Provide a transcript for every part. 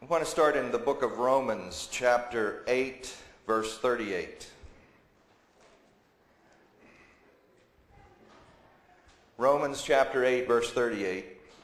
want to start in the book of Romans, chapter 8, verse 38. Romans chapter 8, verse 38.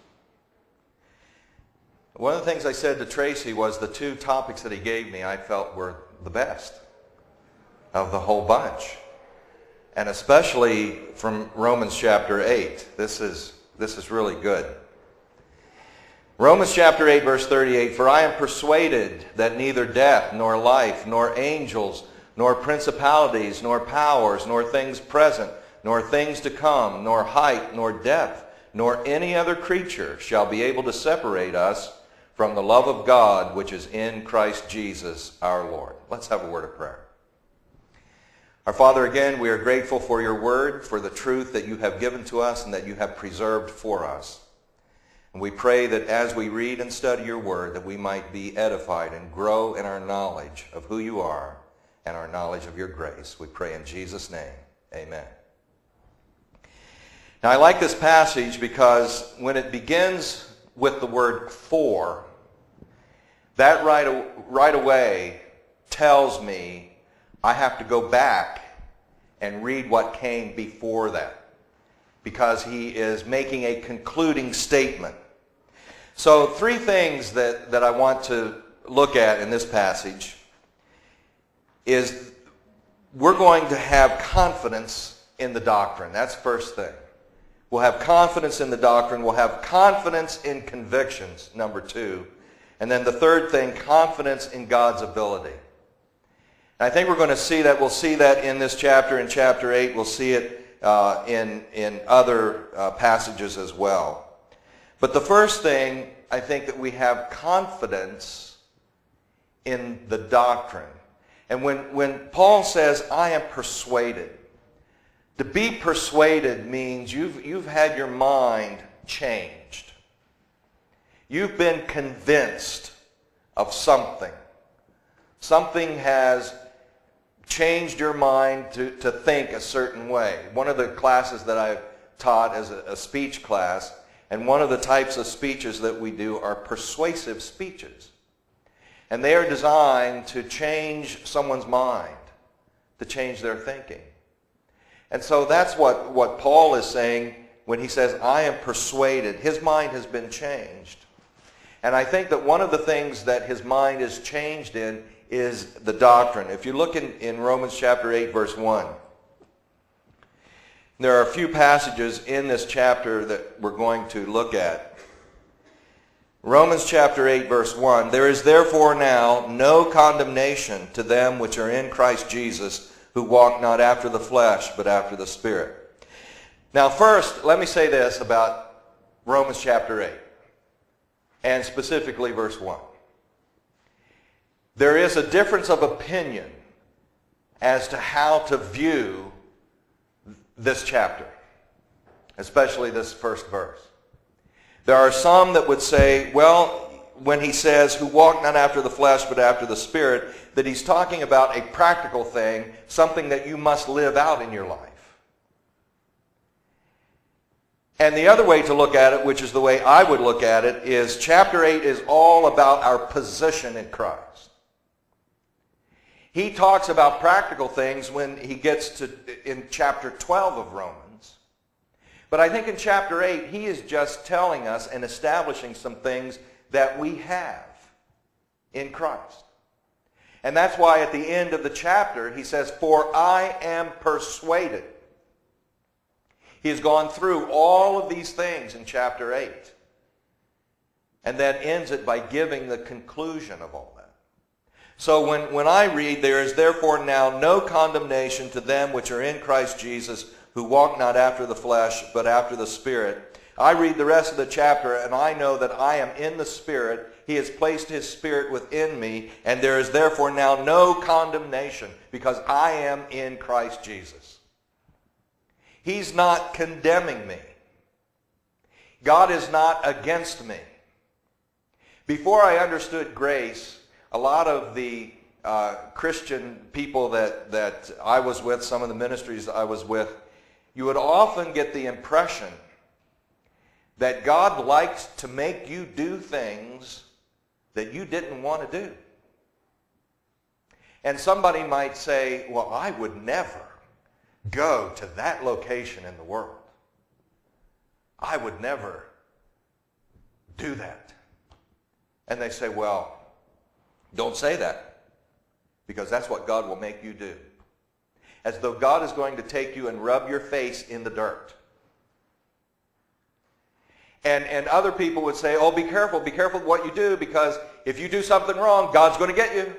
One of the things I said to Tracy was the two topics that he gave me I felt were the best of the whole bunch. And especially from Romans chapter 8. This is really good. Romans chapter 8, verse 38, "For I am persuaded that neither death, nor life, nor angels, nor principalities, nor powers, nor things present, nor things to come, nor height, nor depth, nor any other creature shall be able to separate us from the love of God which is in Christ Jesus our Lord." Let's have a word of prayer. Our Father, again, we are grateful for your word, for the truth that you have given to us and that you have preserved for us. And we pray that as we read and study your word, that we might be edified and grow in our knowledge of who you are and our knowledge of your grace. We pray in Jesus' name. Amen. Now, I like this passage because when it begins with the word "for," that right away tells me I have to go back and read what came before that, because he is making a concluding statement. So three things that I want to look at in this passage is we're going to have confidence in the doctrine. That's the first thing. We'll have confidence in the doctrine. We'll have confidence in convictions, number two. And then the third thing, confidence in God's ability. And I think we're going to see that. We'll see that in this chapter, in chapter 8. We'll see it in other passages as well. But the first thing, I think that we have confidence in the doctrine. And when Paul says, "I am persuaded," to be persuaded means you've had your mind changed. You've been convinced of something. Something has changed your mind to think a certain way. One of the classes that I've taught is a speech class, and one of the types of speeches that we do are persuasive speeches. And they are designed to change someone's mind, to change their thinking. And so that's what Paul is saying when he says, "I am persuaded." His mind has been changed. And I think that one of the things that his mind is changed in is the doctrine. If you look in Romans chapter 8, verse 1, there are a few passages in this chapter that we're going to look at. Romans chapter 8, verse 1, "There is therefore now no condemnation to them which are in Christ Jesus, who walk not after the flesh, but after the Spirit." Now first, let me say this about Romans chapter 8, and specifically verse 1. There is a difference of opinion as to how to view this chapter, especially this first verse. There are some that would say, well, when he says, "who walk not after the flesh, but after the Spirit," that he's talking about a practical thing, something that you must live out in your life. And the other way to look at it, which is the way I would look at it, is chapter 8 is all about our position in Christ. He talks about practical things when he gets to in chapter 12 of Romans. But I think in chapter 8, he is just telling us and establishing some things that we have in Christ. And that's why at the end of the chapter, he says, "For I am persuaded." He has gone through all of these things in chapter 8. And then ends it by giving the conclusion of all that. So when I read, "There is therefore now no condemnation to them which are in Christ Jesus, who walk not after the flesh, but after the Spirit," I read the rest of the chapter and I know that I am in the Spirit. He has placed his Spirit within me, and there is therefore now no condemnation because I am in Christ Jesus. He's not condemning me. God is not against me. Before I understood grace, a lot of the Christian people that I was with, some of the ministries I was with, you would often get the impression that God likes to make you do things that you didn't want to do. And somebody might say, well, I would never go to that location in the world. I would never do that. And they say, well, don't say that, because that's what God will make you do. As though God is going to take you and rub your face in the dirt. And other people would say, oh, be careful what you do, because if you do something wrong, God's going to get you.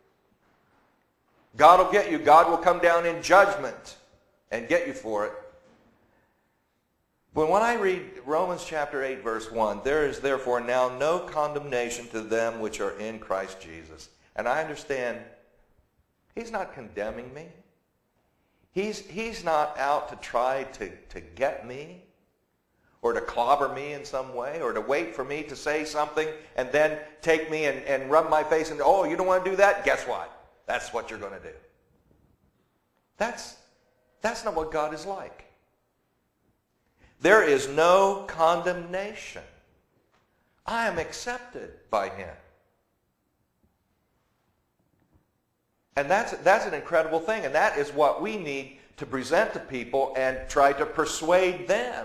God will get you. God will come down in judgment and get you for it. But when I read Romans chapter 8, verse 1, there is therefore now no condemnation to them which are in Christ Jesus. And I understand he's not condemning me. He's not out to try to get me or to clobber me in some way or to wait for me to say something and then take me and rub my face and, oh, you don't want to do that? Guess what? That's what you're going to do. That's not what God is like. There is no condemnation. I am accepted by him. And that's an incredible thing, and that is what we need to present to people and try to persuade them.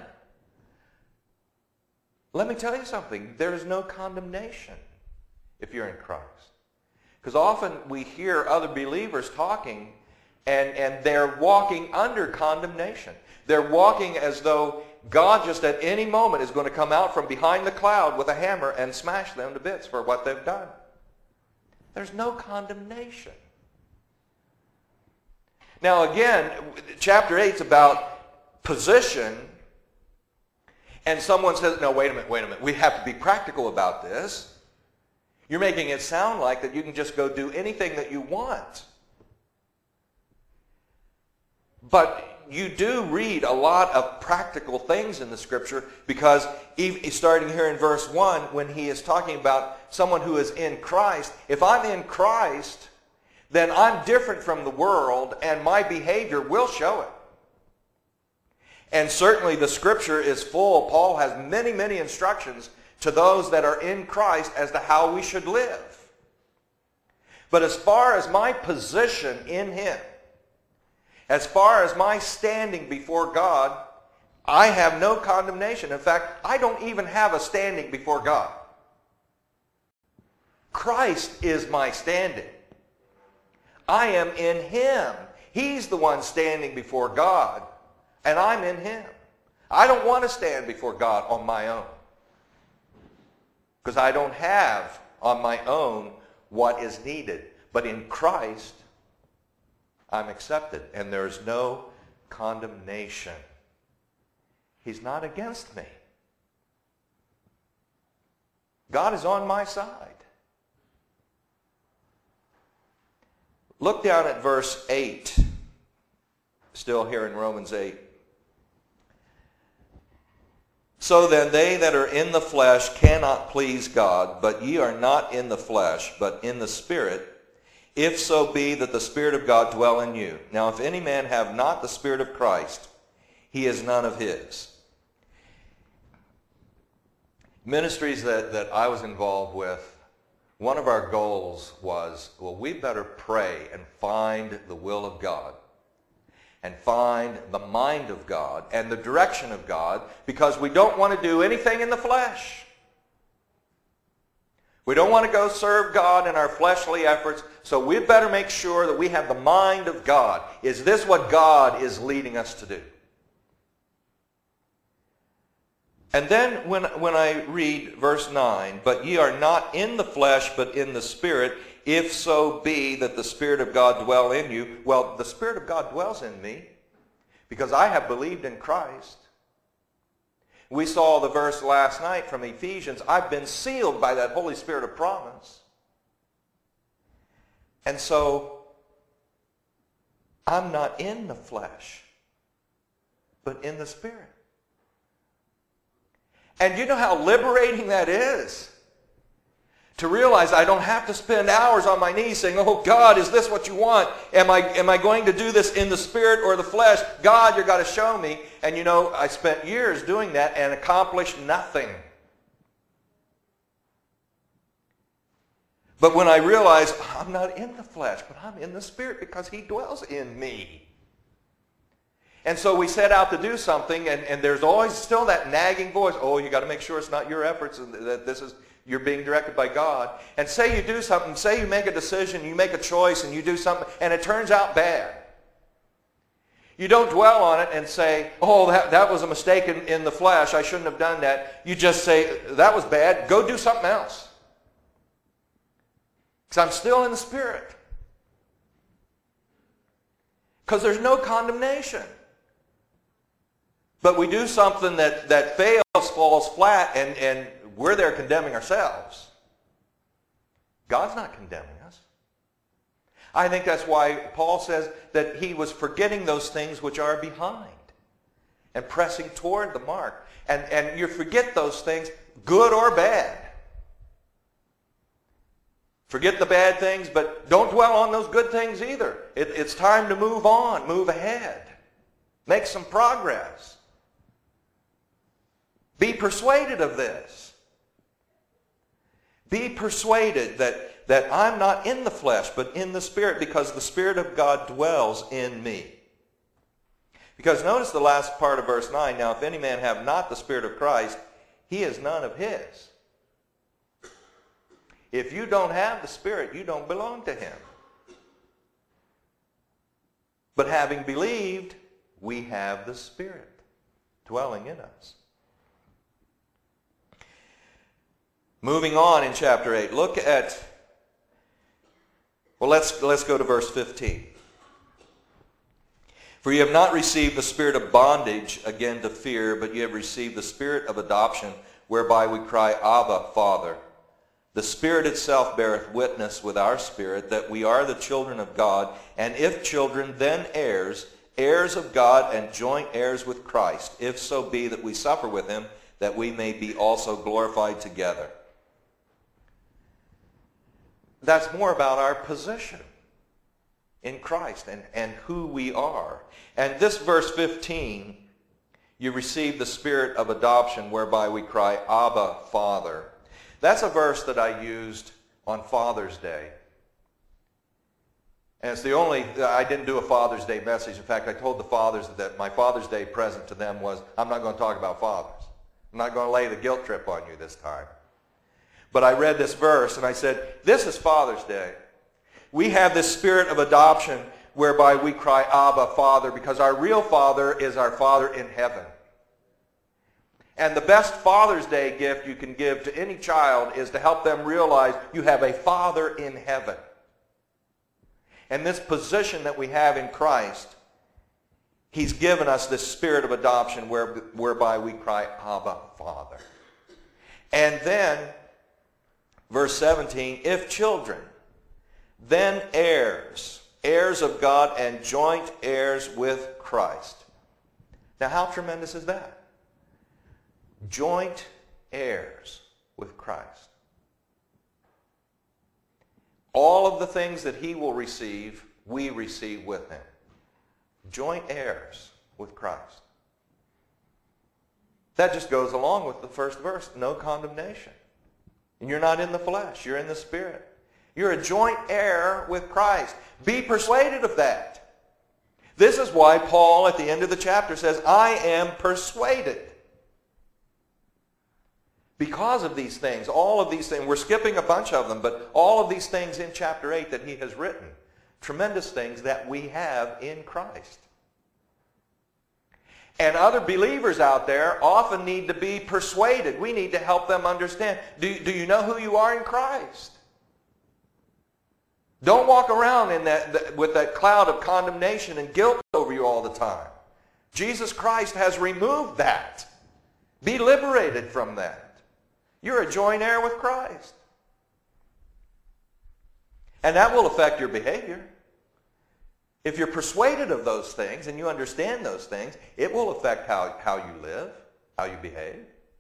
Let me tell you something. There is no condemnation if you're in Christ. Because often we hear other believers talking, and they're walking under condemnation. They're walking as though God just at any moment is going to come out from behind the cloud with a hammer and smash them to bits for what they've done. There's no condemnation. Now again, chapter 8 is about position. And someone says, no, wait a minute. We have to be practical about this. You're making it sound like that you can just go do anything that you want. But you do read a lot of practical things in the Scripture, because starting here in verse 1, when he is talking about someone who is in Christ, if I'm in Christ, then I'm different from the world, and my behavior will show it. And certainly the Scripture is full. Paul has many, many instructions to those that are in Christ as to how we should live. But as far as my position in him, as far as my standing before God, I have no condemnation. In fact, I don't even have a standing before God. Christ is my standing. I am in him. He's the one standing before God, and I'm in him. I don't want to stand before God on my own, because I don't have on my own what is needed. But in Christ, I'm accepted, and there's no condemnation. He's not against me. God is on my side. Look down at verse 8, still here in Romans 8. So then they that are in the flesh cannot please God, but ye are not in the flesh, but in the Spirit, if so be that the Spirit of God dwell in you. Now if any man have not the Spirit of Christ, he is none of his. Ministries that I was involved with, one of our goals was, well, we better pray and find the will of God and find the mind of God and the direction of God, because we don't want to do anything in the flesh. We don't want to go serve God in our fleshly efforts, so we better make sure that we have the mind of God. Is this what God is leading us to do? And then when I read verse 9, but ye are not in the flesh, but in the Spirit, if so be that the Spirit of God dwell in you. Well, the Spirit of God dwells in me because I have believed in Christ. We saw the verse last night from Ephesians. I've been sealed by that Holy Spirit of promise. And so I'm not in the flesh, but in the Spirit. And you know how liberating that is? To realize I don't have to spend hours on my knees saying, oh God, is this what you want? Am I going to do this in the Spirit or the flesh? God, you've got to show me. And you know, I spent years doing that and accomplished nothing. But when I realize I'm not in the flesh, but I'm in the Spirit because He dwells in me. And so we set out to do something, and there's always still that nagging voice, oh, you got to make sure it's not your efforts, and that you're being directed by God. And say you do something, say you make a decision, you make a choice, and you do something, and it turns out bad. You don't dwell on it and say, oh, that was a mistake in the flesh, I shouldn't have done that. You just say, that was bad, go do something else. Because I'm still in the Spirit. Because there's no condemnation. But we do something that fails, falls flat, and we're there condemning ourselves. God's not condemning us. I think that's why Paul says that he was forgetting those things which are behind and pressing toward the mark. And you forget those things, good or bad. Forget the bad things, but don't dwell on those good things either. It's time to move on, move ahead, make some progress. Be persuaded of this. Be persuaded that I'm not in the flesh, but in the Spirit, because the Spirit of God dwells in me. Because notice the last part of verse 9, now if any man have not the Spirit of Christ, he is none of his. If you don't have the Spirit, you don't belong to Him. But having believed, we have the Spirit dwelling in us. Moving on in chapter 8, look at, well, let's go to verse 15. For you have not received the spirit of bondage again to fear, but you have received the Spirit of adoption, whereby we cry, Abba, Father. The Spirit itself beareth witness with our spirit that we are the children of God, and if children, then heirs, heirs of God and joint heirs with Christ, if so be that we suffer with Him, that we may be also glorified together. That's more about our position in Christ and who we are. And this verse 15, you receive the Spirit of adoption, whereby we cry, Abba, Father. That's a verse that I used on Father's Day. And it's the only, I didn't do a Father's Day message. In fact, I told the fathers that my Father's Day present to them was, I'm not going to talk about fathers. I'm not going to lay the guilt trip on you this time. But I read this verse and I said, this is Father's Day. We have this Spirit of adoption whereby we cry, Abba, Father, because our real Father is our Father in heaven. And the best Father's Day gift you can give to any child is to help them realize you have a Father in heaven. And this position that we have in Christ, He's given us this Spirit of adoption whereby we cry, Abba, Father. And then, verse 17, if children, then heirs, heirs of God and joint heirs with Christ. Now how tremendous is that? Joint heirs with Christ. All of the things that He will receive, we receive with Him. Joint heirs with Christ. That just goes along with the first verse, no condemnation. And you're not in the flesh, you're in the Spirit. You're a joint heir with Christ. Be persuaded of that. This is why Paul at the end of the chapter says, I am persuaded. Because of these things, all of these things, we're skipping a bunch of them, but all of these things in chapter 8 that he has written, tremendous things that we have in Christ. And other believers out there often need to be persuaded. We need to help them understand. Do you know who you are in Christ? Don't walk around with that cloud of condemnation and guilt over you all the time. Jesus Christ has removed that. Be liberated from that. You're a joint heir with Christ. And that will affect your behavior. If you're persuaded of those things and you understand those things, it will affect how you live, how you behave.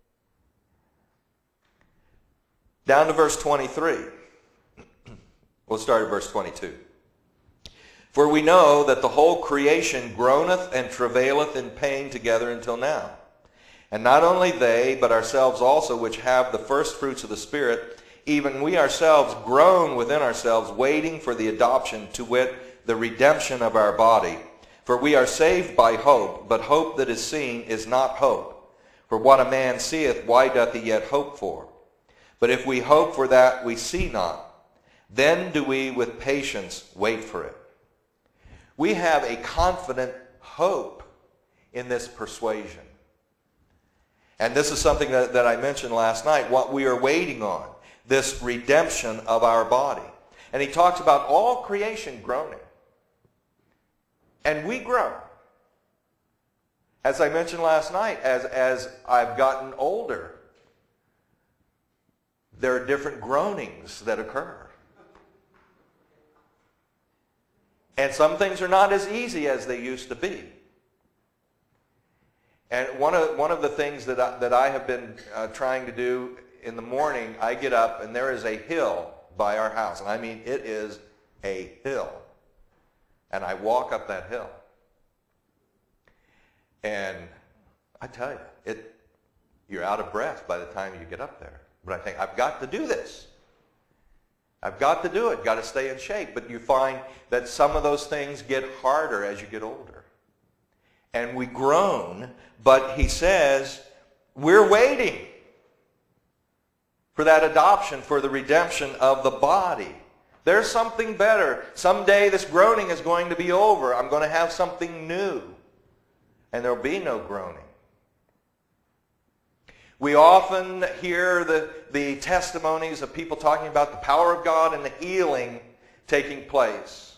Down to verse 23. We'll start at verse 22. For we know that the whole creation groaneth and travaileth in pain together until now. And not only they, but ourselves also, which have the first fruits of the Spirit, even we ourselves groan within ourselves, waiting for the adoption, to wit, the redemption of our body. For we are saved by hope, but hope that is seen is not hope. For what a man seeth, why doth he yet hope for? But if we hope for that we see not, then do we with patience wait for it. We have a confident hope in this persuasion. And this is something that I mentioned last night, what we are waiting on, this redemption of our body. And he talks about all creation groaning. And we groan. As I mentioned last night, as I've gotten older, there are different groanings that occur. And some things are not as easy as they used to be. And one of the things that I have been trying to do in the morning, I get up and there is a hill by our house. And I mean, it is a hill. And I walk up that hill. And I tell you, you're out of breath by the time you get up there. But I think, I've got to do this. I've got to do it. Got to stay in shape. But you find that some of those things get harder as you get older. And we groan, but he says, we're waiting for that adoption, for the redemption of the body. There's something better. Someday this groaning is going to be over. I'm going to have something new. And there will be no groaning. We often hear the testimonies of people talking about the power of God and the healing taking place.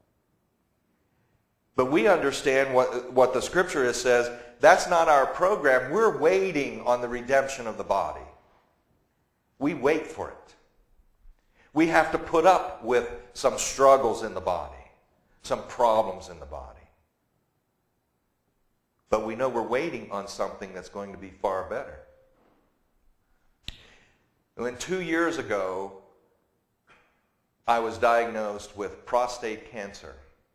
But we understand what the Scripture says. That's not our program. We're waiting on the redemption of the body. We wait for it. We have to put up with some struggles in the body, some problems in the body. But we know we're waiting on something that's going to be far better. When 2 years ago, I was diagnosed with prostate cancer.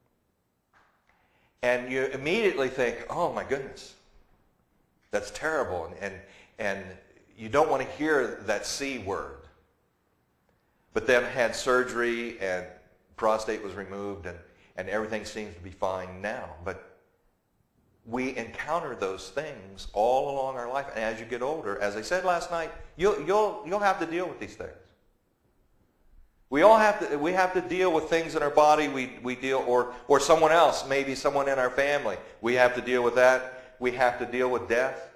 And you immediately think, oh my goodness, that's terrible. And you don't want to hear that C word. But then had surgery and prostate was removed and everything seems to be fine now. But we encounter those things all along our life. And as you get older, as I said last night, you'll have to deal with these things. We have to deal with things in our body. We deal, or someone else, maybe someone in our family. We have to deal with that. We have to deal with death.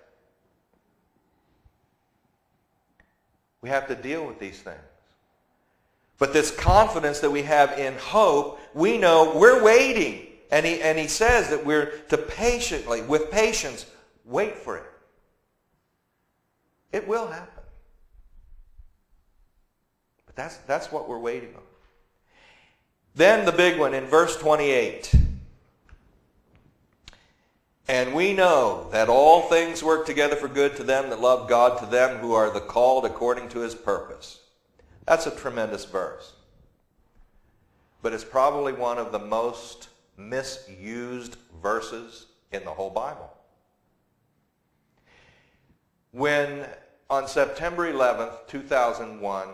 We have to deal with these things. But this confidence that we have in hope, we know we're waiting. And he says that we're to patiently, with patience, wait for it. It will happen. But that's what we're waiting on. Then the big one in verse 28. And we know that all things work together for good to them that love God, to them who are the called according to his purpose. That's a tremendous verse. But it's probably one of the most misused verses in the whole Bible. When on September 11th, 2001,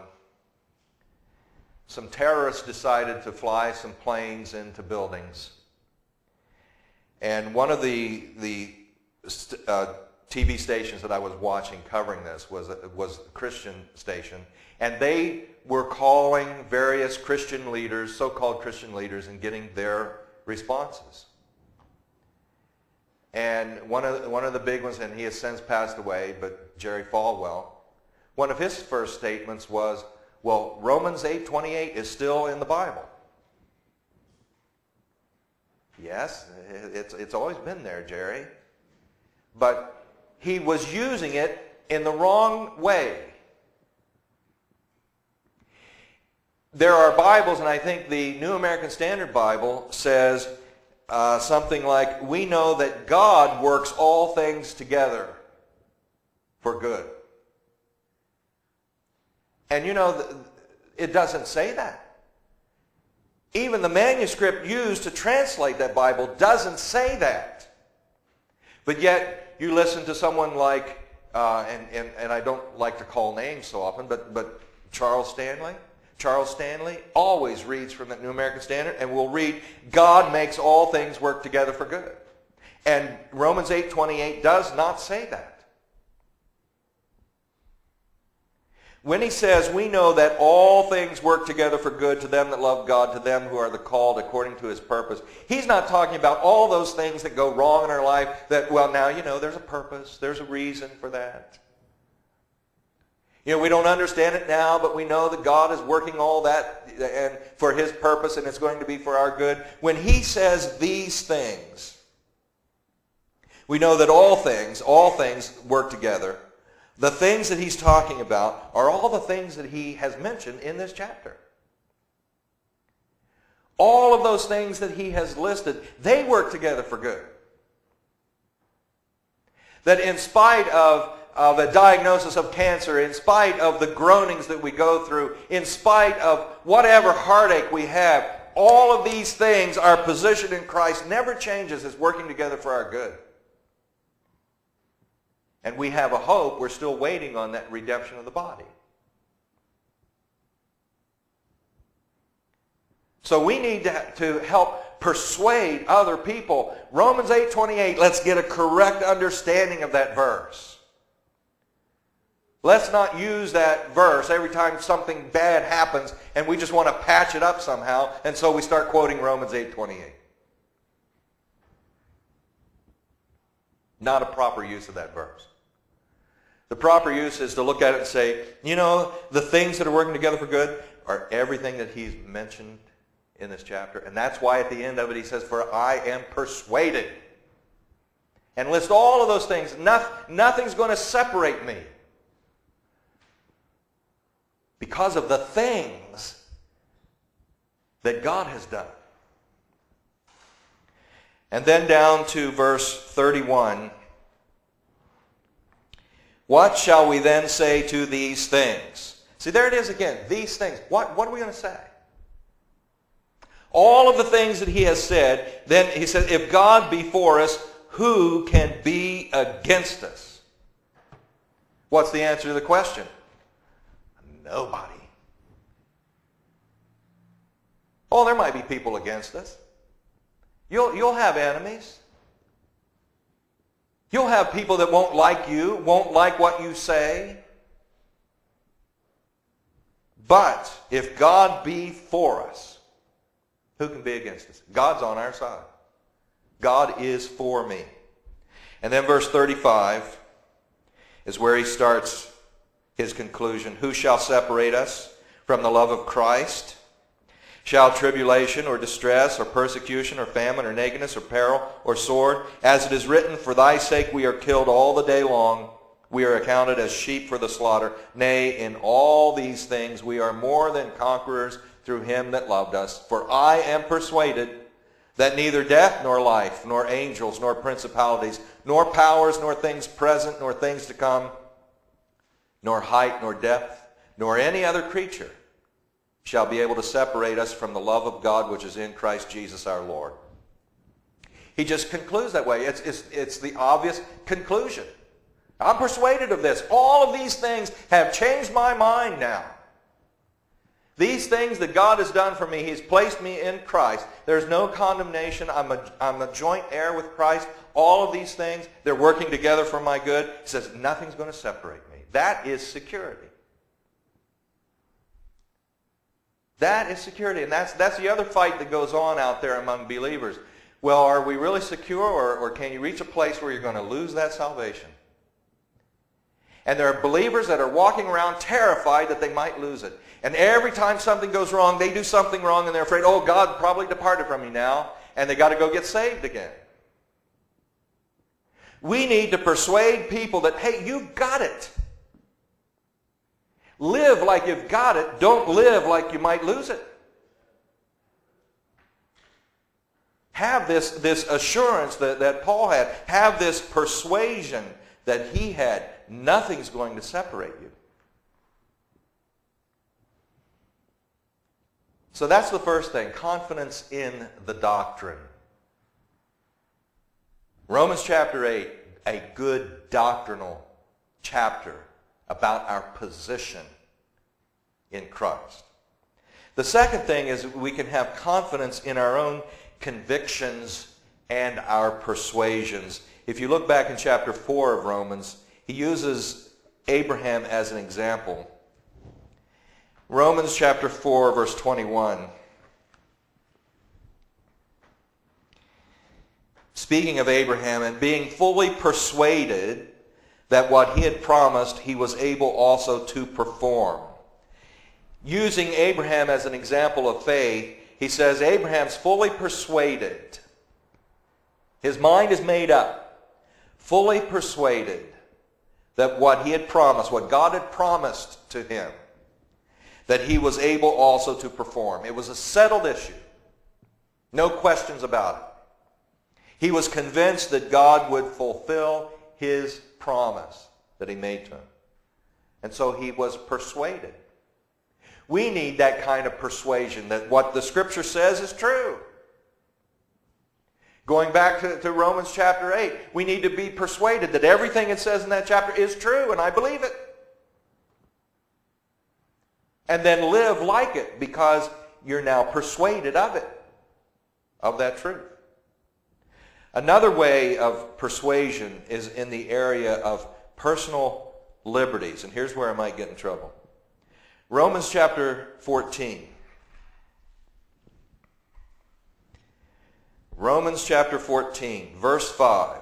some terrorists decided to fly some planes into buildings. And one of the TV stations that I was watching covering this was a Christian station. And they were calling various Christian leaders, so-called Christian leaders, and getting their responses. And one of the big ones, and he has since passed away, but Jerry Falwell, one of his first statements was, well, Romans 8:28 is still in the Bible. Yes, it's always been there, Jerry. But he was using it in the wrong way. There are Bibles, and I think the New American Standard Bible says something like, we know that God works all things together for good. And you know, it doesn't say that. Even the manuscript used to translate that Bible doesn't say that. But yet, you listen to someone like, and I don't like to call names so often, but Charles Stanley. Charles Stanley always reads from the New American Standard and will read, God makes all things work together for good. And Romans 8:28 does not say that. When he says, we know that all things work together for good to them that love God, to them who are the called according to his purpose, he's not talking about all those things that go wrong in our life that, well, now, there's a purpose, there's a reason for that. We don't understand it now, but we know that God is working all that and for his purpose, and it's going to be for our good. When he says these things, we know that all things work together. The things that he's talking about are all the things that he has mentioned in this chapter. All of those things that he has listed, they work together for good. That in spite of a diagnosis of cancer, in spite of the groanings that we go through, in spite of whatever heartache we have, all of these things, our position in Christ never changes. It's working together for our good. And we have a hope. We're still waiting on that redemption of the body. So we need to help persuade other people. Romans 8:28, let's get a correct understanding of that verse. Let's not use that verse every time something bad happens and we just want to patch it up somehow, and so we start quoting Romans 8:28. Not a proper use of that verse. The proper use is to look at it and say, the things that are working together for good are everything that he's mentioned in this chapter. And that's why at the end of it he says, for I am persuaded. And list all of those things. Nothing's going to separate me because of the things that God has done. And then down to verse 31. What shall we then say to these things? See, there it is again. These things. What are we going to say? All of the things that he has said, then he says, if God be for us, who can be against us? What's the answer to the question? Nobody. Oh, there might be people against us. You'll have enemies. You'll have people that won't like you, won't like what you say. But if God be for us, who can be against us? God's on our side. God is for me. And then verse 35 is where he starts his conclusion. Who shall separate us from the love of Christ? Shall tribulation or distress or persecution or famine or nakedness or peril or sword? As it is written, for thy sake we are killed all the day long. We are accounted as sheep for the slaughter. Nay, in all these things we are more than conquerors through him that loved us. For I am persuaded that neither death nor life, nor angels, nor principalities, nor powers, nor things present, nor things to come, nor height, nor depth, nor any other creature shall be able to separate us from the love of God which is in Christ Jesus our Lord. He just concludes that way. It's the obvious conclusion. I'm persuaded of this. All of these things have changed my mind now. These things that God has done for me, he's placed me in Christ. There's no condemnation. I'm a joint heir with Christ. All of these things, they're working together for my good. He says, nothing's going to separate me. That is security. That is security. And that's the other fight that goes on out there among believers. Well, are we really secure, or can you reach a place where you're going to lose that salvation? And there are believers that are walking around terrified that they might lose it. And every time something goes wrong, they do something wrong and they're afraid, oh, God probably departed from me now, and they got to go get saved again. We need to persuade people that, hey, you've got it. Live like you've got it. Don't live like you might lose it. Have this assurance that Paul had. Have this persuasion that he had. Nothing's going to separate you. So that's the first thing, confidence in the doctrine. Romans chapter 8, a good doctrinal chapter about our position in Christ. The second thing is we can have confidence in our own convictions and our persuasions. If you look back in chapter 4 of Romans, he uses Abraham as an example. Romans chapter 4, verse 21. Speaking of Abraham, and being fully persuaded that what he had promised he was able also to perform. Using Abraham as an example of faith, he says Abraham's fully persuaded. His mind is made up. Fully persuaded that what he had promised, what God had promised to him, that he was able also to perform. It was a settled issue. No questions about it. He was convinced that God would fulfill his promise that he made to him. And so he was persuaded. We need that kind of persuasion that what the Scripture says is true. Going back to Romans chapter 8, we need to be persuaded that everything it says in that chapter is true, and I believe it. And then live like it because you're now persuaded of it, of that truth. Another way of persuasion is in the area of personal liberties. And here's where I might get in trouble. Romans chapter 14. Romans chapter 14, verse 5.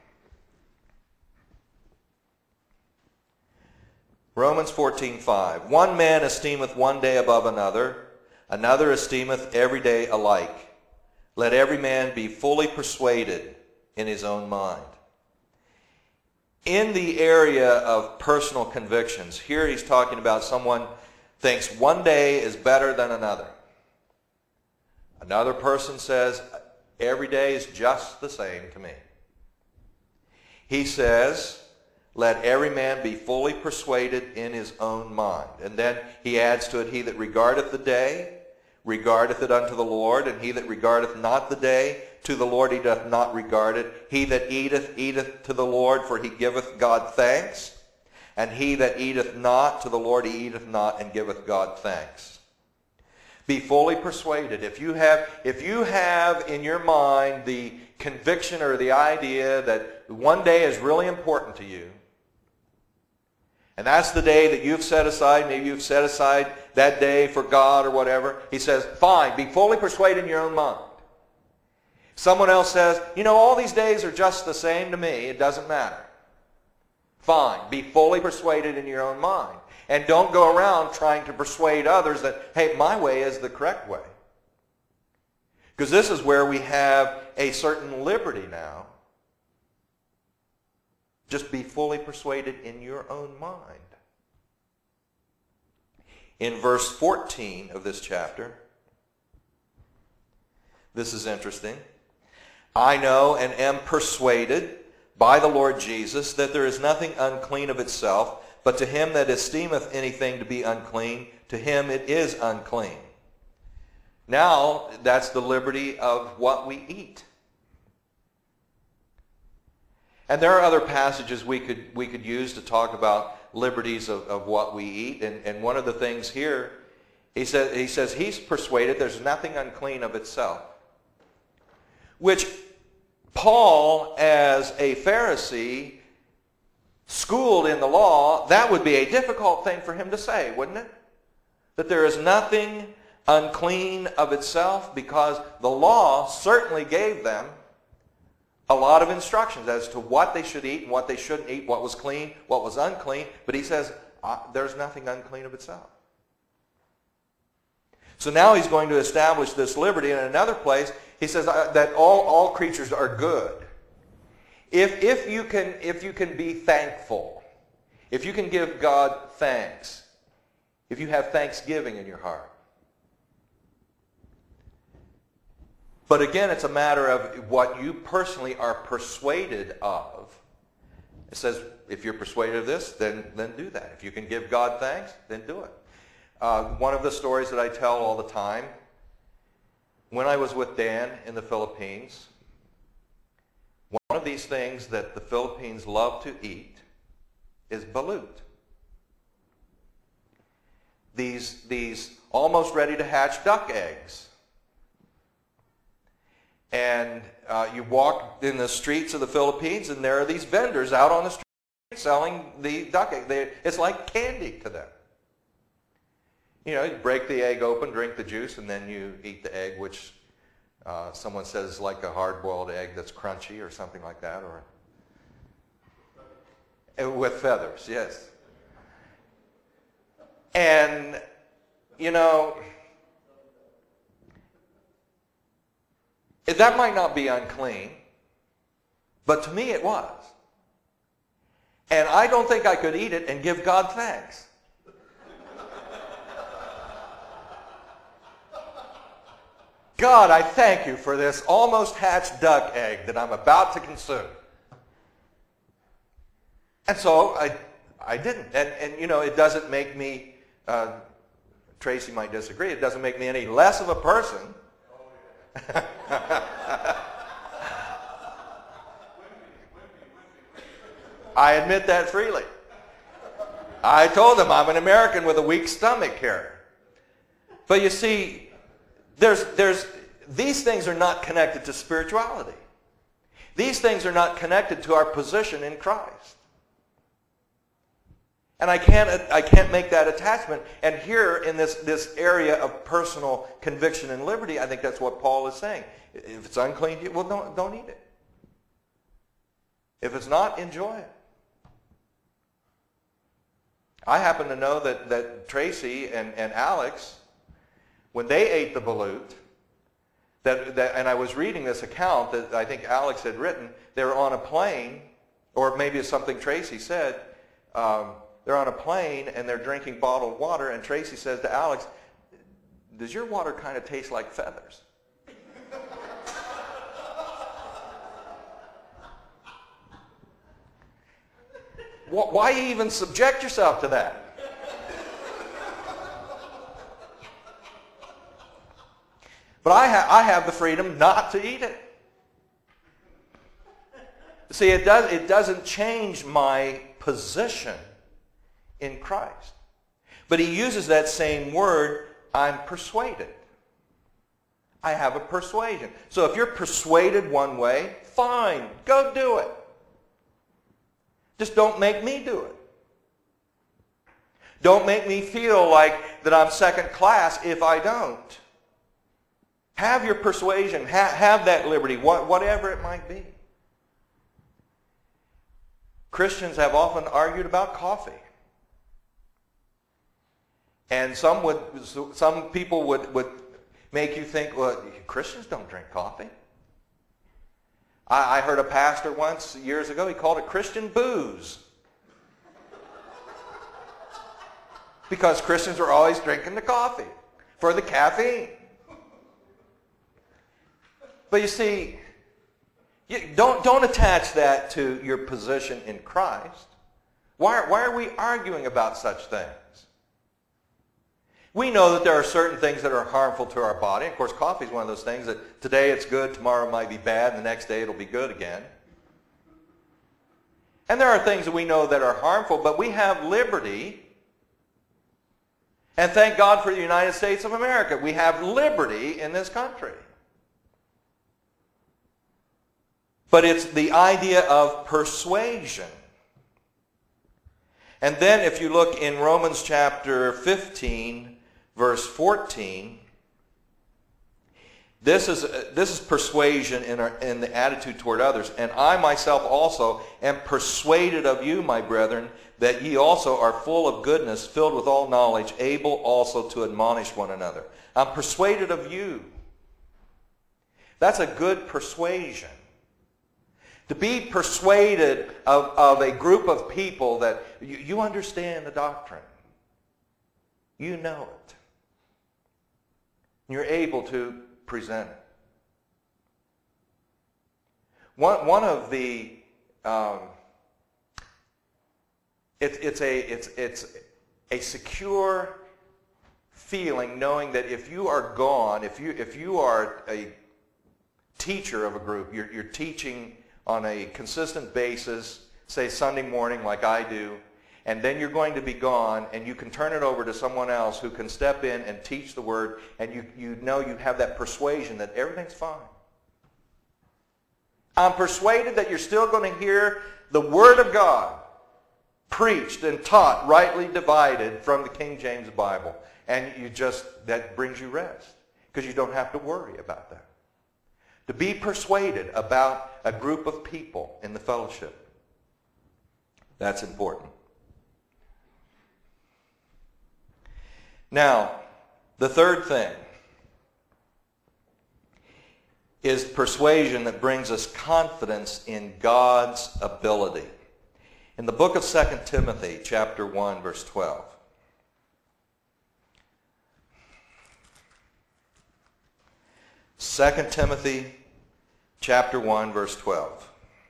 Romans 14:5. One man esteemeth one day above another, another esteemeth every day alike. Let every man be fully persuaded in his own mind. In the area of personal convictions, here he's talking about someone thinks one day is better than another. Another person says every day is just the same to me. He says, let every man be fully persuaded in his own mind. And then he adds to it, he that regardeth the day, regardeth it unto the Lord, and he that regardeth not the day, to the Lord he doth not regard it. He that eateth, eateth to the Lord, for he giveth God thanks. And he that eateth not, to the Lord he eateth not, and giveth God thanks. Be fully persuaded. If you have in your mind the conviction or the idea that one day is really important to you, and that's the day that you've set aside, maybe you've set aside that day for God or whatever, he says, fine, be fully persuaded in your own mind. Someone else says, all these days are just the same to me, it doesn't matter. Fine, be fully persuaded in your own mind. And don't go around trying to persuade others that, hey, my way is the correct way. Because this is where we have a certain liberty now. Just be fully persuaded in your own mind. In verse 14 of this chapter, this is interesting. I know and am persuaded by the Lord Jesus that there is nothing unclean of itself, but to him that esteemeth anything to be unclean, to him it is unclean. Now, that's the liberty of what we eat. And there are other passages we could use to talk about liberties of what we eat. And one of the things here, he says he's persuaded there's nothing unclean of itself. Which Paul, as a Pharisee, schooled in the law, that would be a difficult thing for him to say, wouldn't it? That there is nothing unclean of itself, because the law certainly gave them a lot of instructions as to what they should eat and what they shouldn't eat, what was clean, what was unclean. But he says, there's nothing unclean of itself. So now he's going to establish this liberty. In another place, he says that all creatures are good. If you can be thankful, if you can give God thanks, if you have thanksgiving in your heart. But again, it's a matter of what you personally are persuaded of. It says, if you're persuaded of this, then do that. If you can give God thanks, then do it. One of the stories that I tell all the time, when I was with Dan in the Philippines, one of these things that the Philippines love to eat is balut. these almost ready to hatch duck eggs. And you walk in the streets of the Philippines, and there are these vendors out on the street selling the duck egg. It's like candy to them. You know, you break the egg open, drink the juice, and then you eat the egg, which someone says is like a hard-boiled egg that's crunchy or something like that, or with feathers, yes. And, you know, that might not be unclean, but to me it was. And I don't think I could eat it and give God thanks. God, I thank you for this almost hatched duck egg that I'm about to consume. And so I didn't. And you know, it doesn't make me, Tracy might disagree, it doesn't make me any less of a person. I admit that freely. I told them I'm an American with a weak stomach here. But you see, these things are not connected to spirituality. These things are not connected to our position in Christ. And I can't make that attachment. And here in this area of personal conviction and liberty, I think that's what Paul is saying. If it's unclean, well, don't eat it. If it's not, enjoy it. I happen to know that Tracy and Alex, when they ate the balut, and I was reading this account that I think Alex had written, they were on a plane, or maybe it's something Tracy said, they're on a plane and they're drinking bottled water, and Tracy says to Alex, does your water kind of taste like feathers? Why even subject yourself to that? But I have the freedom not to eat it. See, it doesn't change my position in Christ. But he uses that same word, I'm persuaded. I have a persuasion. So if you're persuaded one way, fine, go do it. Just don't make me do it. Don't make me feel like that I'm second class if I don't. Have your persuasion. Have that liberty, whatever it might be. Christians have often argued about coffee. And some people would make you think, well, Christians don't drink coffee. I heard a pastor once, years ago, he called it Christian booze. Because Christians are always drinking the coffee for the caffeine. But you see, don't attach that to your position in Christ. Why are we arguing about such things? We know that there are certain things that are harmful to our body. Of course, coffee is one of those things that today it's good, tomorrow it might be bad, and the next day it'll be good again. And there are things that we know that are harmful, but we have liberty. And thank God for the United States of America. We have liberty in this country. But it's the idea of persuasion. And then if you look in Romans chapter 15, verse 14, this is persuasion in the attitude toward others. And I myself also am persuaded of you, my brethren, that ye also are full of goodness, filled with all knowledge, able also to admonish one another. I'm persuaded of you. That's a good persuasion. To be persuaded of a group of people that you understand the doctrine. You know it. You're able to present it. One of the it's a secure feeling knowing that if you are gone, if you are a teacher of a group, you're teaching on a consistent basis, say Sunday morning like I do, and then you're going to be gone, and you can turn it over to someone else who can step in and teach the Word, and you know you have that persuasion that everything's fine. I'm persuaded that you're still going to hear the Word of God preached and taught, rightly divided from the King James Bible. And that brings you rest, because you don't have to worry about that. To be persuaded about a group of people in the fellowship, that's important. Now, the third thing is persuasion that brings us confidence in God's ability. In the book of 2 Timothy, chapter 1, verse 12. 2 Timothy, chapter 1, verse 12.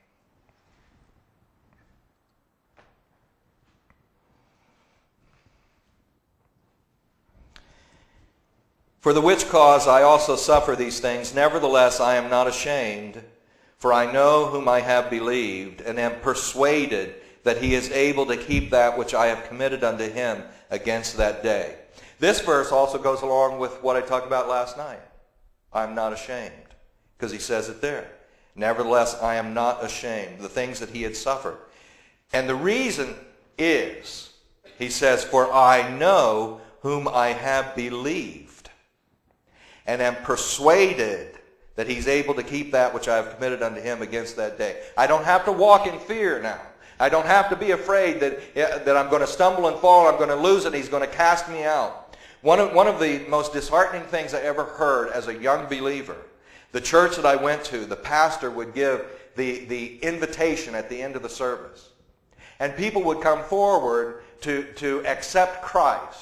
For the which cause I also suffer these things, nevertheless I am not ashamed, for I know whom I have believed, and am persuaded that he is able to keep that which I have committed unto him against that day. This verse also goes along with what I talked about last night. I'm not ashamed, because he says it there. Nevertheless, I am not ashamed, the things that he had suffered. And the reason is, he says, for I know whom I have believed, and am persuaded that he's able to keep that which I have committed unto him against that day. I don't have to walk in fear now. I don't have to be afraid that I'm going to stumble and fall, I'm going to lose it, he's going to cast me out. One of the most disheartening things I ever heard as a young believer, the church that I went to, the pastor would give the invitation at the end of the service. And people would come forward to accept Christ.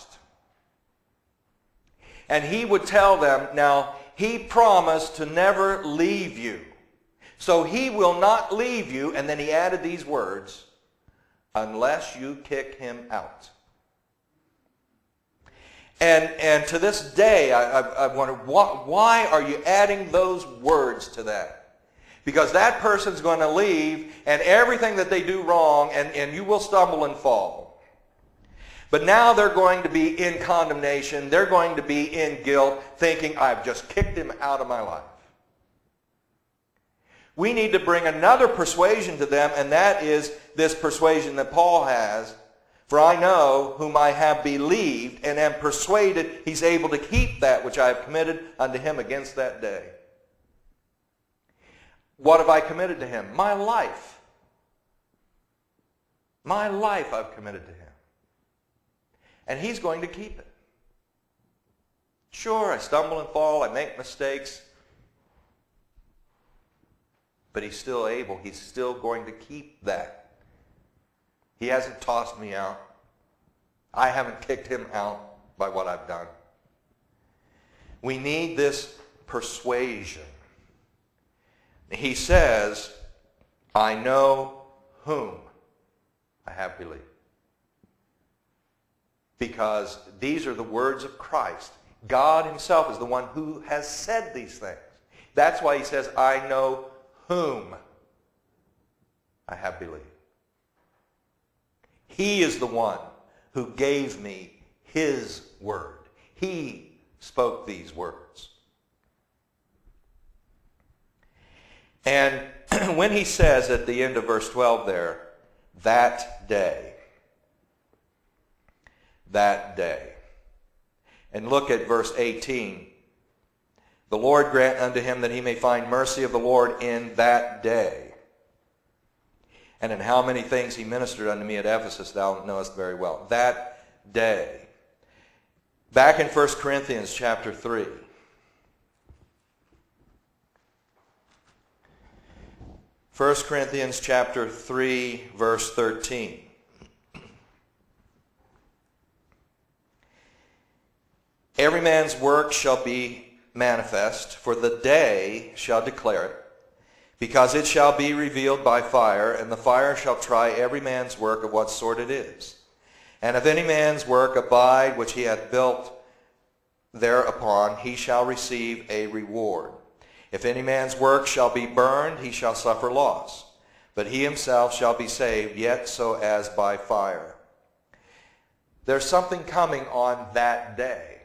And he would tell them, now, he promised to never leave you. So he will not leave you, and then he added these words, unless you kick him out. And to this day, I wonder, why are you adding those words to that? Because that person's going to leave, and everything that they do wrong, and you will stumble and fall. But now they're going to be in condemnation, they're going to be in guilt, thinking, I've just kicked him out of my life. We need to bring another persuasion to them, and that is this persuasion that Paul has. For I know whom I have believed, and am persuaded he's able to keep that which I have committed unto him against that day. What have I committed to him? My life. My life I've committed to him. And he's going to keep it. Sure, I stumble and fall, I make mistakes. But he's still able, he's still going to keep that. He hasn't tossed me out. I haven't kicked him out by what I've done. We need this persuasion. He says, I know whom I have believed. Because these are the words of Christ. God himself is the one who has said these things. That's why he says, I know whom I have believed. He is the one who gave me his word. He spoke these words. And when he says at the end of verse 12 there, that day, and look at verse 18. The Lord grant unto him that he may find mercy of the Lord in that day. And in how many things he ministered unto me at Ephesus, thou knowest very well. That day. Back in 1 Corinthians chapter 3. 1 Corinthians chapter 3, verse 13. Every man's work shall be manifest, for the day shall declare it, because it shall be revealed by fire, and the fire shall try every man's work of what sort it is. And if any man's work abide which he hath built thereupon, he shall receive a reward. If any man's work shall be burned, he shall suffer loss, but he himself shall be saved, yet so as by fire. There's something coming on that day.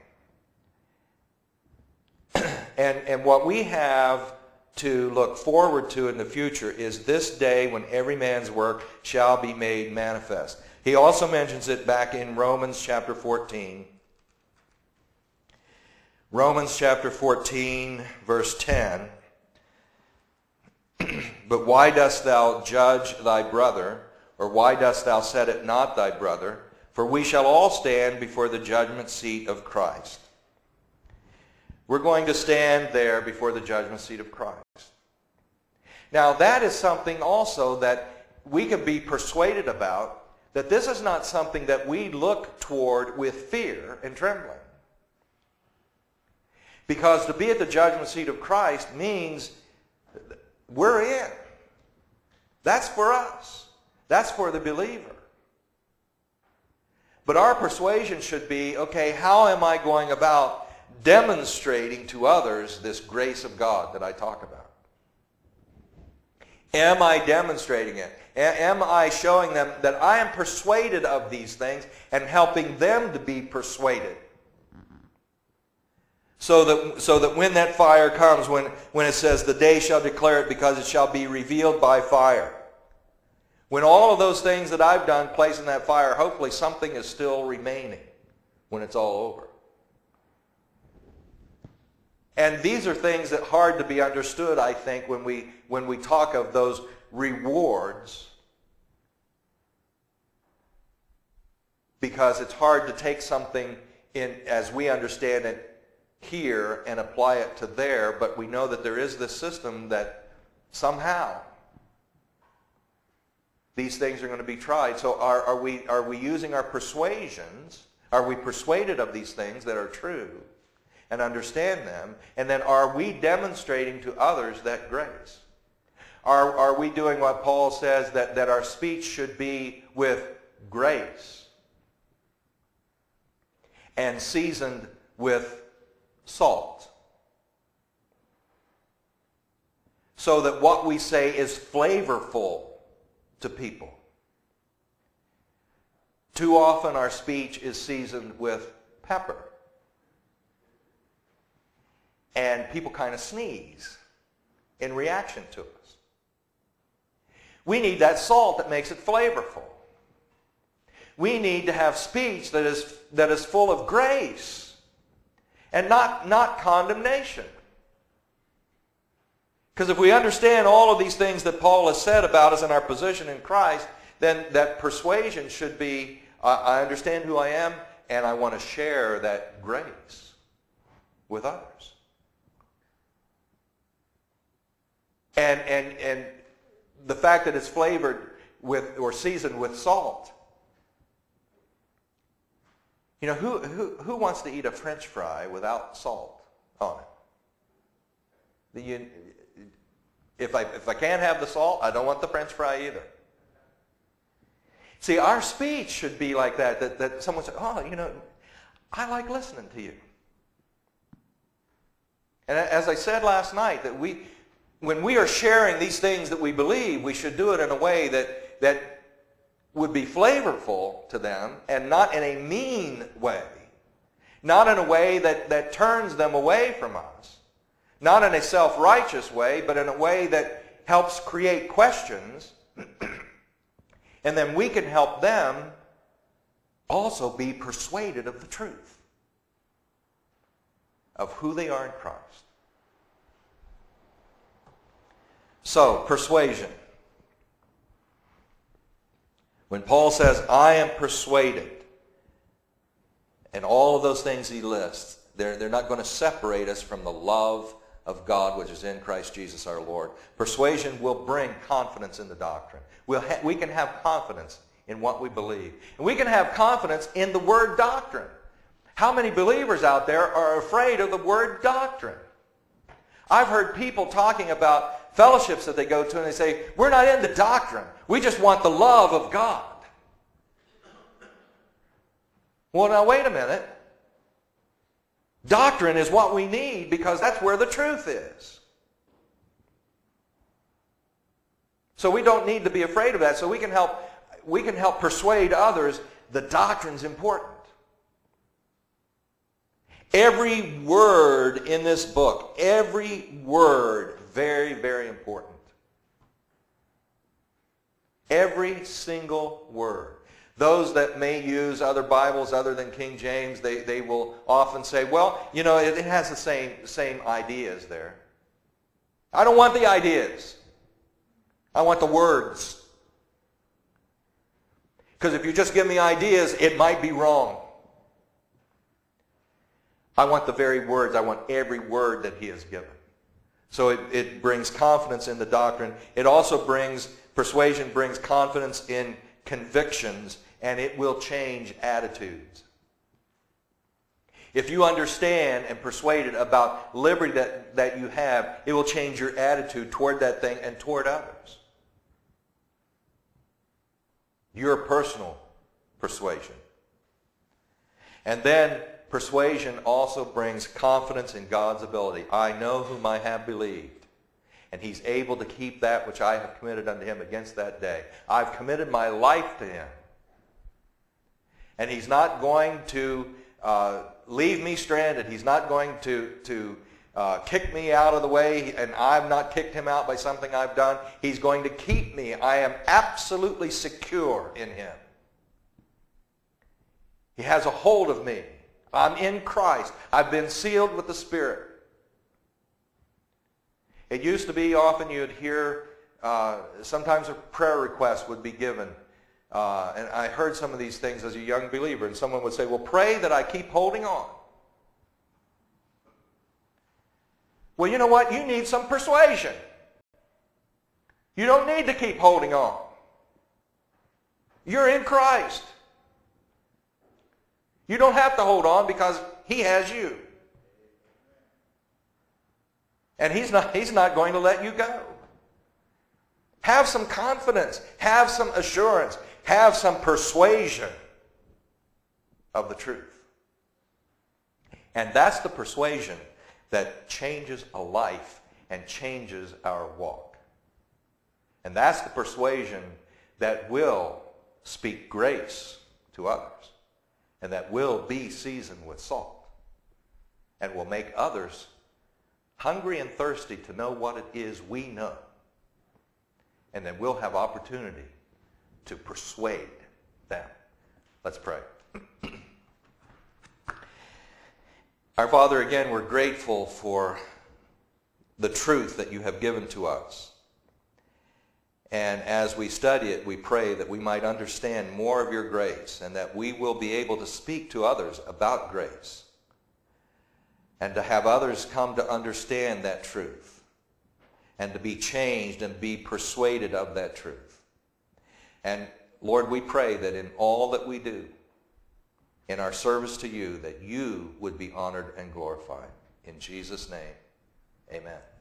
And what we have to look forward to in the future is this day when every man's work shall be made manifest. He also mentions it back in Romans chapter 14. Romans chapter 14, verse 10. But why dost thou judge thy brother? Or why dost thou set it not thy brother? For we shall all stand before the judgment seat of Christ. We're going to stand there before the judgment seat of Christ. Now that is something also that we can be persuaded about, that this is not something that we look toward with fear and trembling. Because to be at the judgment seat of Christ means we're in. That's for us. That's for the believer. But our persuasion should be, okay, how am I going about demonstrating to others this grace of God that I talk about? Am I demonstrating it? Am I showing them that I am persuaded of these things and helping them to be persuaded? So that when that fire comes, when it says the day shall declare it because it shall be revealed by fire. When all of those things that I've done place in that fire, hopefully something is still remaining when it's all over. And these are things that are hard to be understood, I think, when we talk of those rewards. Because it's hard to take something in as we understand it here and apply it to there, but we know that there is this system that somehow these things are going to be tried. So are we using our persuasions? Are we persuaded of these things that are true and understand them? And then are we demonstrating to others that grace? Are we doing what Paul says, that our speech should be with grace and seasoned with salt, so that what we say is flavorful to people? Too often our speech is seasoned with pepper, and people kind of sneeze in reaction to us. We need that salt that makes it flavorful. We need to have speech that is full of grace and not condemnation. Because if we understand all of these things that Paul has said about us and our position in Christ, then that persuasion should be, I understand who I am, and I want to share that grace with others. And the fact that it's flavored with or seasoned with salt. You know, who wants to eat a French fry without salt on it? If I can't have the salt, I don't want the French fry either. See, our speech should be like that someone says, oh, you know, I like listening to you. And as I said last night, that when we are sharing these things that we believe, we should do it in a way that would be flavorful to them, and not in a mean way. Not in a way that turns them away from us. Not in a self-righteous way, but in a way that helps create questions. And then we can help them also be persuaded of the truth of who they are in Christ. So, persuasion. When Paul says, I am persuaded, and all of those things he lists, they're not going to separate us from the love of God which is in Christ Jesus our Lord. Persuasion will bring confidence in the doctrine. We can have confidence in what we believe. And we can have confidence in the word doctrine. How many believers out there are afraid of the word doctrine? I've heard people talking about fellowships that they go to, and they say, we're not into doctrine. We just want the love of God. Well, now wait a minute. Doctrine is what we need because that's where the truth is. So we don't need to be afraid of that. So we can help persuade others the doctrine's important. Every word in this book, every word, very, very important. Every single word. Those that may use other Bibles other than King James, they will often say, well, you know, it has the same ideas there. I don't want the ideas. I want the words. Because if you just give me ideas, it might be wrong. I want the very words. I want every word that he has given. So it brings confidence in the doctrine. It also brings, persuasion brings confidence in convictions, and it will change attitudes. If you understand and persuaded about liberty that you have, it will change your attitude toward that thing and toward others. Your personal persuasion. And then persuasion also brings confidence in God's ability. I know whom I have believed, and he's able to keep that which I have committed unto him against that day. I've committed my life to him, and he's not going to leave me stranded. He's not going to kick me out of the way, and I've not kicked him out by something I've done. He's going to keep me. I am absolutely secure in him. He has a hold of me. I'm in Christ. I've been sealed with the Spirit. It used to be often you'd hear, sometimes a prayer request would be given. And I heard some of these things as a young believer, and someone would say, well, pray that I keep holding on. Well, you know what? You need some persuasion. You don't need to keep holding on. You're in Christ. You don't have to hold on because he has you. And he's not going to let you go. Have some confidence. Have some assurance. Have some persuasion of the truth. And that's the persuasion that changes a life and changes our walk. And that's the persuasion that will speak grace to others, and that will be seasoned with salt, and will make others hungry and thirsty to know what it is we know. And then we'll have opportunity to persuade them. Let's pray. Our Father, again, we're grateful for the truth that you have given to us. And as we study it, we pray that we might understand more of your grace, and that we will be able to speak to others about grace, and to have others come to understand that truth, and to be changed and be persuaded of that truth. And Lord, we pray that in all that we do, in our service to you, that you would be honored and glorified. In Jesus' name, amen.